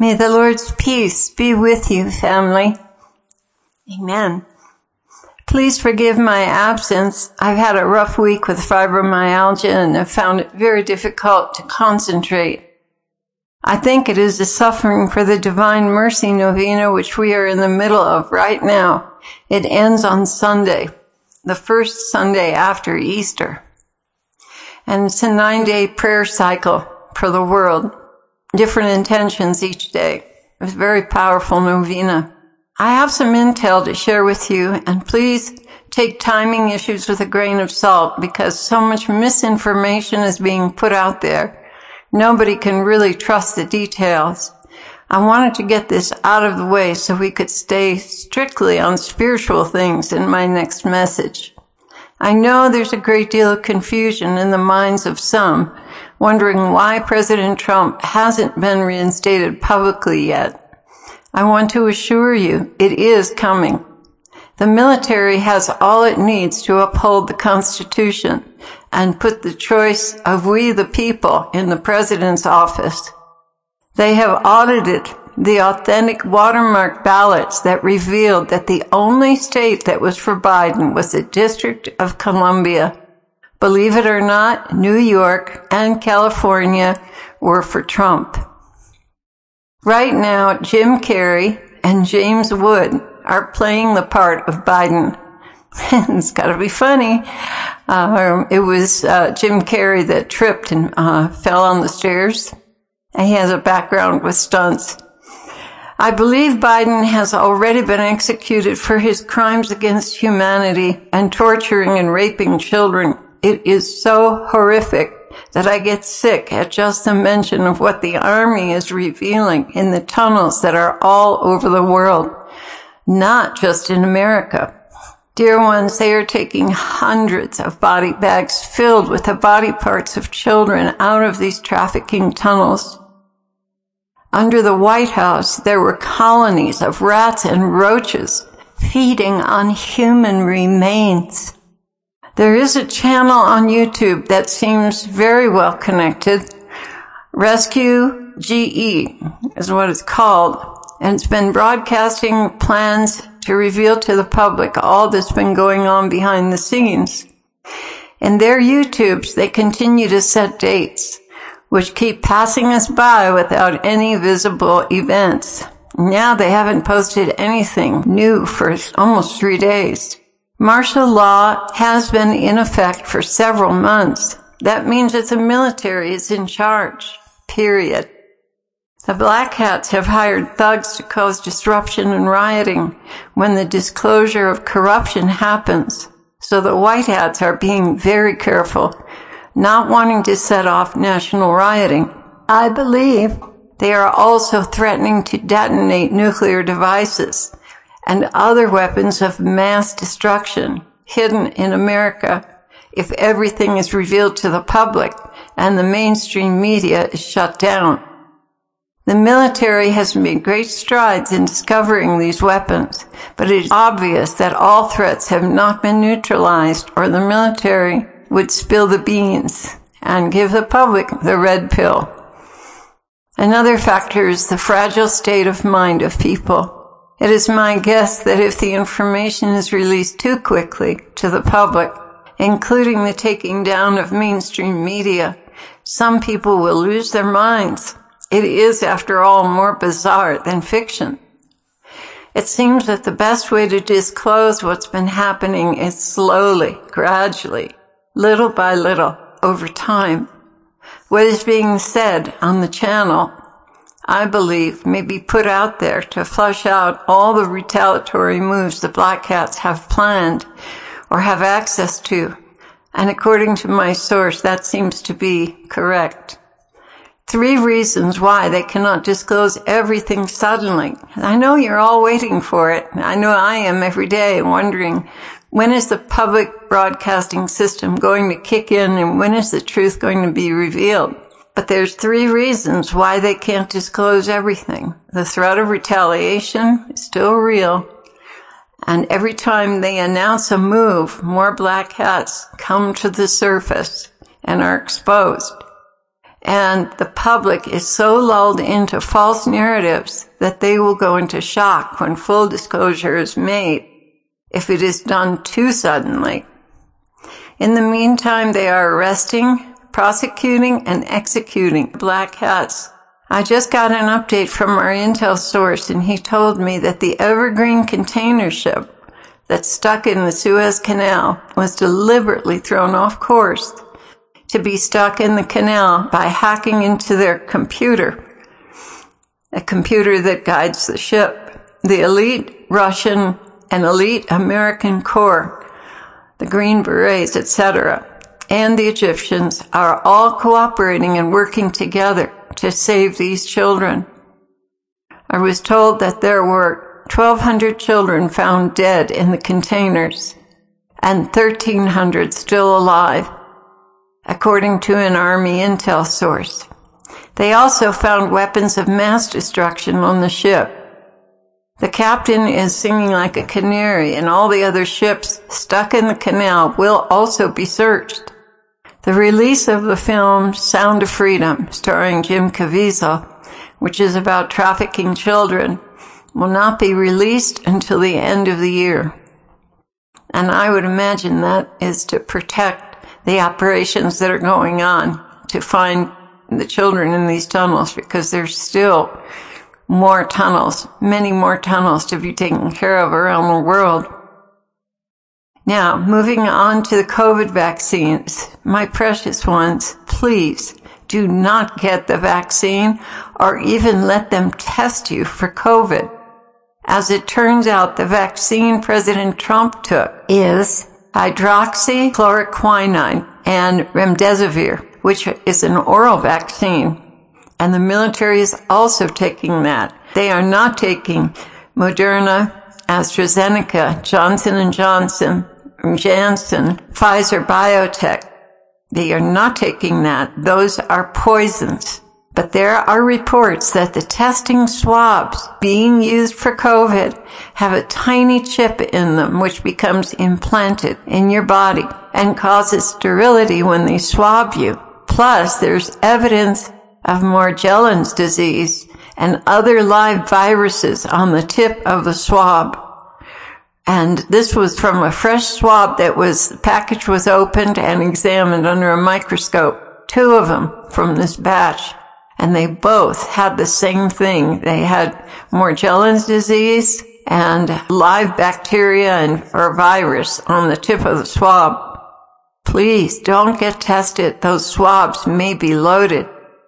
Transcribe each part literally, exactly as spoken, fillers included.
May the Lord's peace be with you, family. Amen. Please forgive my absence. I've had a rough week with fibromyalgia and have found it very difficult to concentrate. I think it is the Suffering for the Divine Mercy Novena, which we are in the middle of right now. It ends on Sunday, the first Sunday after Easter. And it's a nine-day prayer cycle for the world. Different intentions each day. It's a very powerful novena. I have some intel to share with you, and please take timing issues with a grain of salt because so much misinformation is being put out there. Nobody can really trust the details. I wanted to get this out of the way so we could stay strictly on spiritual things in my next message. I know there's a great deal of confusion in the minds of some, wondering why President Trump hasn't been reinstated publicly yet. I want to assure you, it is coming. The military has all it needs to uphold the Constitution and put the choice of we the people in the president's office. They have audited the authentic watermark ballots that revealed that the only state that was for Biden was the District of Columbia. Believe it or not, New York and California were for Trump. Right now, Jim Carrey and James Wood are playing the part of Biden. It's got to be funny. Uh, it was uh, Jim Carrey that tripped and uh, fell on the stairs. And he has a background with stunts. I believe Biden has already been executed for his crimes against humanity and torturing and raping children. It is so horrific that I get sick at just the mention of what the Army is revealing in the tunnels that are all over the world, not just in America. Dear ones, they are taking hundreds of body bags filled with the body parts of children out of these trafficking tunnels. Under the White House, there were colonies of rats and roaches feeding on human remains. There is a channel on YouTube that seems very well connected. Rescue G E is what it's called. And it's been broadcasting plans to reveal to the public all that's been going on behind the scenes. In their YouTubes, they continue to set dates, which keep passing us by without any visible events. Now they haven't posted anything new for almost three days. Martial law has been in effect for several months. That means that the military is in charge, period. The Black Hats have hired thugs to cause disruption and rioting when the disclosure of corruption happens. So the White Hats are being very careful, not wanting to set off national rioting. I believe they are also threatening to detonate nuclear devices and other weapons of mass destruction hidden in America if everything is revealed to the public and the mainstream media is shut down. The military has made great strides in discovering these weapons, but it is obvious that all threats have not been neutralized or the military would spill the beans and give the public the red pill. Another factor is the fragile state of mind of people. It is my guess that if the information is released too quickly to the public, including the taking down of mainstream media, some people will lose their minds. It is, after all, more bizarre than fiction. It seems that the best way to disclose what's been happening is slowly, gradually, little by little, over time. What is being said on the channel, I believe, may be put out there to flush out all the retaliatory moves the Black Hats have planned or have access to. And according to my source, that seems to be correct. Three reasons why they cannot disclose everything suddenly. I know you're all waiting for it. I know I am every day wondering, when is the public broadcasting system going to kick in and when is the truth going to be revealed? But there's three reasons why they can't disclose everything. The threat of retaliation is still real. And every time they announce a move, more Black Hats come to the surface and are exposed. And the public is so lulled into false narratives that they will go into shock when full disclosure is made if it is done too suddenly. In the meantime, they are arresting, prosecuting, and executing black hats. I just got an update from our intel source, and he told me that the Evergreen container ship that's stuck in the Suez Canal was deliberately thrown off course to be stuck in the canal by hacking into their computer, a computer that guides the ship. The elite Russian and elite American Corps, the Green Berets, et cetera, and the Egyptians are all cooperating and working together to save these children. I was told that there were twelve hundred children found dead in the containers and thirteen hundred still alive, according to an Army intel source. They also found weapons of mass destruction on the ship. The captain is singing like a canary, and all the other ships stuck in the canal will also be searched. The release of the film Sound of Freedom, starring Jim Caviezel, which is about trafficking children, will not be released until the end of the year. And I would imagine that is to protect the operations that are going on to find the children in these tunnels, because there's still more tunnels, many more tunnels to be taken care of around the world. Now, moving on to the COVID vaccines. My precious ones, please do not get the vaccine or even let them test you for COVID. As it turns out, the vaccine President Trump took is hydroxychloroquine and remdesivir, which is an oral vaccine. And the military is also taking that. They are not taking Moderna, AstraZeneca, Johnson and Johnson, Janssen, Pfizer, Biotech. They are not taking that. Those are poisons. But there are reports that the testing swabs being used for COVID have a tiny chip in them which becomes implanted in your body and causes sterility when they swab you. Plus, there's evidence of Morgellons disease and other live viruses on the tip of the swab. And this was from a fresh swab that was, the package was opened and examined under a microscope. Two of them from this batch. And they both had the same thing. They had Morgellons disease and live bacteria and or virus on the tip of the swab. Please don't get tested. Those swabs may be loaded.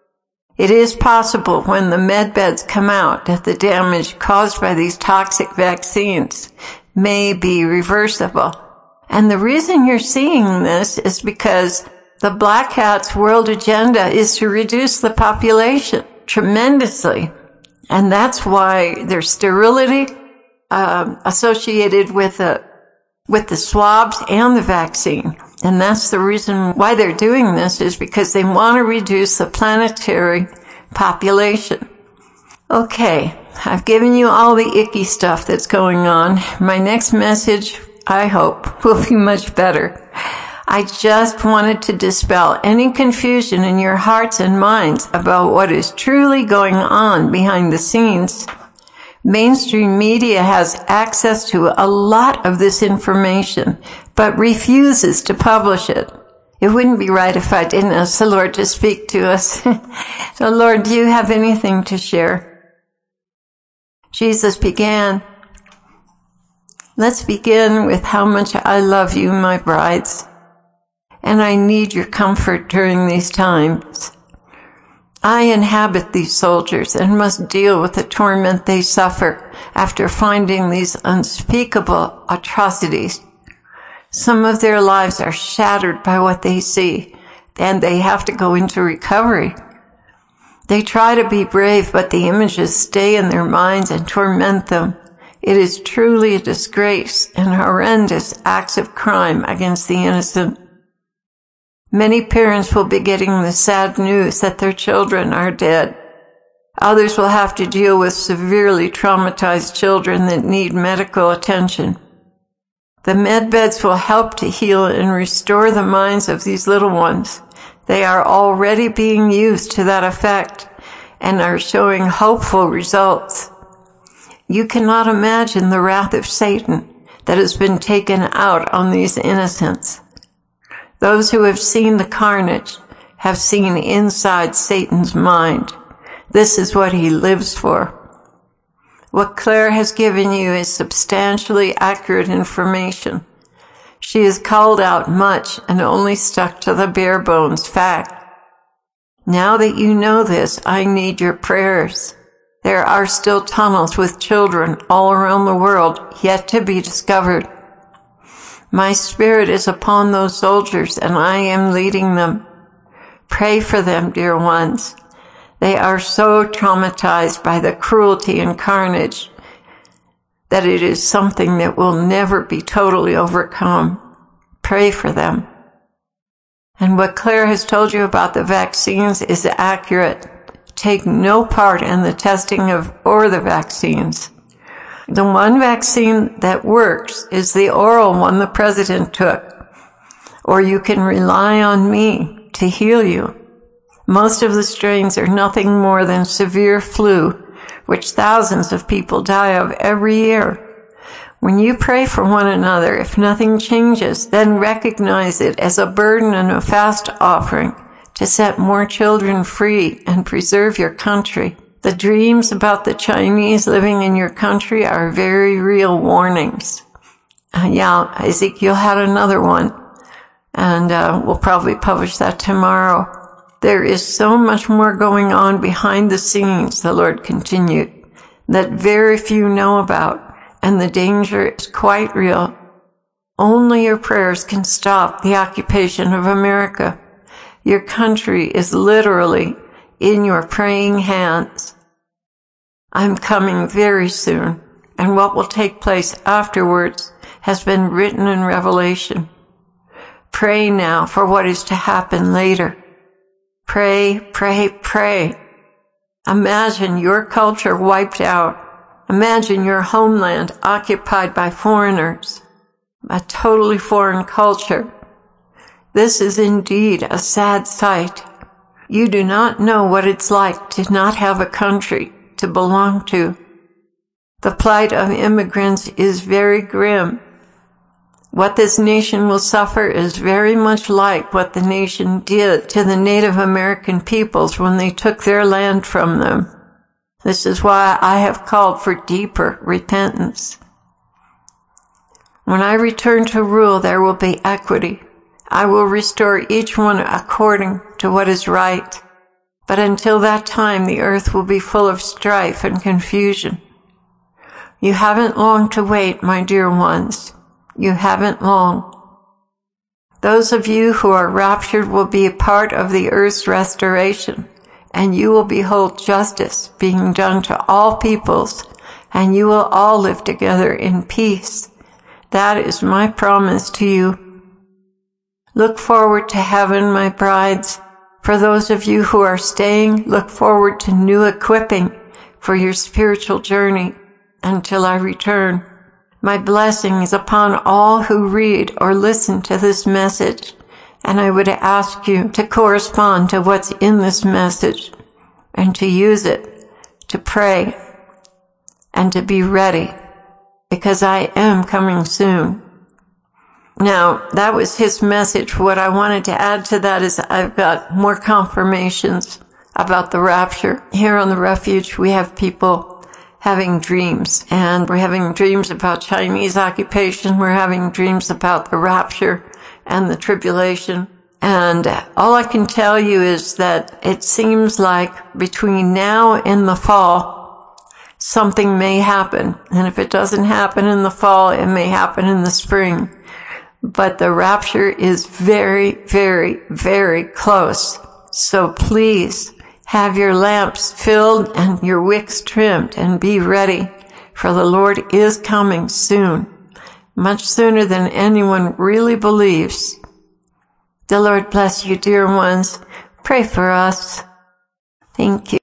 It is possible when the med beds come out that the damage caused by these toxic vaccines may be reversible. And the reason you're seeing this is because the Black Hats' world agenda is to reduce the population tremendously. And that's why there's sterility uh, associated with the, with the swabs and the vaccine. And that's the reason why they're doing this, is because they want to reduce the planetary population. Okay, I've given you all the icky stuff that's going on. My next message, I hope, will be much better. I just wanted to dispel any confusion in your hearts and minds about what is truly going on behind the scenes. Mainstream media has access to a lot of this information, but refuses to publish it. It wouldn't be right if I didn't ask the Lord to speak to us. So, Lord, do you have anything to share? Jesus began. Let's begin with how much I love you, my brides. And I need your comfort during these times. I inhabit these soldiers and must deal with the torment they suffer after finding these unspeakable atrocities. Some of their lives are shattered by what they see, and they have to go into recovery. They try to be brave, but the images stay in their minds and torment them. It is truly a disgrace and horrendous acts of crime against the innocent. Many parents will be getting the sad news that their children are dead. Others will have to deal with severely traumatized children that need medical attention. The med beds will help to heal and restore the minds of these little ones. They are already being used to that effect and are showing hopeful results. You cannot imagine the wrath of Satan that has been taken out on these innocents. Those who have seen the carnage have seen inside Satan's mind. This is what he lives for. What Claire has given you is substantially accurate information. She has culled out much and only stuck to the bare bones fact. Now that you know this, I need your prayers. There are still tunnels with children all around the world yet to be discovered. My spirit is upon those soldiers and I am leading them. Pray for them, dear ones. They are so traumatized by the cruelty and carnage that it is something that will never be totally overcome. Pray for them. And what Claire has told you about the vaccines is accurate. Take no part in the testing of or the vaccines. The one vaccine that works is the oral one the president took. Or you can rely on me to heal you. Most of the strains are nothing more than severe flu, which thousands of people die of every year. When you pray for one another, if nothing changes, then recognize it as a burden and a fast offering to set more children free and preserve your country. The dreams about the Chinese living in your country are very real warnings. Uh, yeah, Ezekiel had another one, and uh, we'll probably publish that tomorrow. There is so much more going on behind the scenes, the Lord continued, that very few know about, and the danger is quite real. Only your prayers can stop the occupation of America. Your country is literally in your praying hands. I'm coming very soon, and what will take place afterwards has been written in Revelation. Pray now for what is to happen later. Pray, pray, pray. Imagine your culture wiped out. Imagine your homeland occupied by foreigners, a totally foreign culture. This is indeed a sad sight. You do not know what it's like to not have a country to belong to. The plight of immigrants is very grim. What this nation will suffer is very much like what the nation did to the Native American peoples when they took their land from them. This is why I have called for deeper repentance. When I return to rule, there will be equity. I will restore each one according to what is right. But until that time, the earth will be full of strife and confusion. You haven't long to wait, my dear ones. You haven't long. Those of you who are raptured will be a part of the earth's restoration, and you will behold justice being done to all peoples, and you will all live together in peace. That is my promise to you. Look forward to heaven, my brides. For those of you who are staying, look forward to new equipping for your spiritual journey until I return. My blessing is upon all who read or listen to this message, and I would ask you to correspond to what's in this message and to use it, to pray, and to be ready, because I am coming soon. Now, that was his message. What I wanted to add to that is I've got more confirmations about the rapture. Here on the Refuge, we have people having dreams, and we're having dreams about Chinese occupation. We're having dreams about the rapture and the tribulation. And all I can tell you is that it seems like between now and the fall, something may happen. And if it doesn't happen in the fall, it may happen in the spring. But the rapture is very, very, very close. So please have your lamps filled and your wicks trimmed and be ready, for the Lord is coming soon, much sooner than anyone really believes. The Lord bless you, dear ones. Pray for us. Thank you.